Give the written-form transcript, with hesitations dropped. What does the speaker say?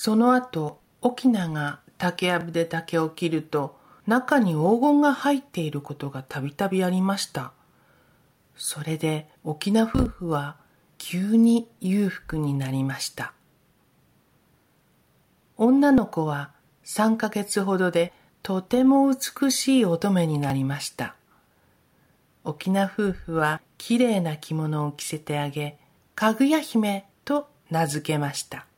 その後、翁が竹やぶで竹を切ると、中に黄金が入っていることがたびたびありました。それで翁夫婦は急に裕福になりました。女の子は3ヶ月ほどでとても美しい乙女になりました。翁夫婦はきれいな着物を着せてあげ、かぐや姫と名付けました。